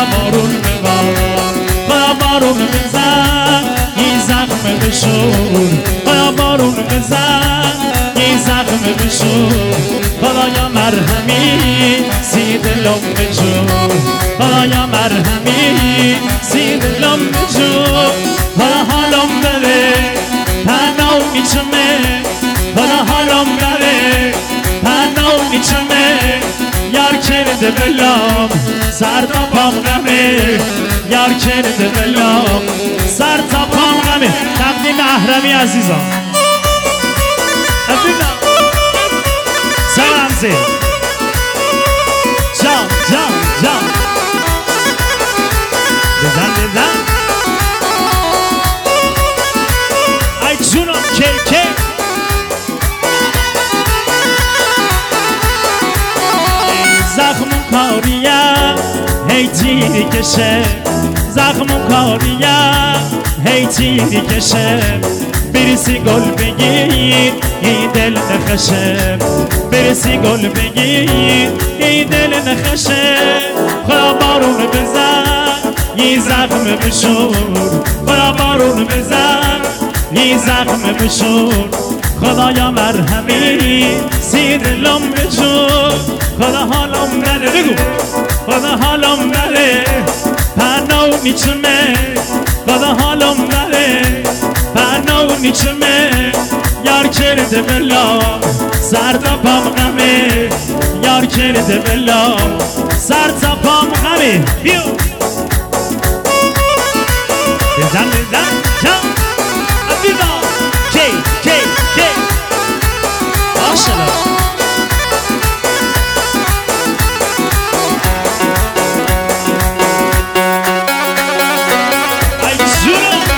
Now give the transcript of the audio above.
بارون ببار خدا بارون بزن این زخم بشور خدا بارون بزن این زخم بشور خدایا مرهمی سی دلم بجور خدایا مرهمی سی دلم بجور خدا حالم بده تنها میچمه خدا حالم بده تنها میچمه یار کرده بلام سر تا پام غمه یار کرده بلام سر تا پام غمه تقدیم احرمی عزیزم عزیزم سلام زی جان جان جان بزن بزن ای جونم کی کی زخم کاریم هی تیری کشه زخم کاریم هی تیری کشه برسی گل بگی این دل نخشه برسی گل بگی این دل نخشه خدا بارون بزن این زخم بشور خدا بارون بزن این زخم بشور خدایا مرهمی سی دلم بجور خدا حالم بده بگو خدا حالم بده پرناو میچمه خدا حالم بده پرناو میچمه یار کرده بلا سر تا پام غمه یار کرده بلا سر تا پام غمه بیو بزن بزن جان عزیزم کی کی کی ماشاءالله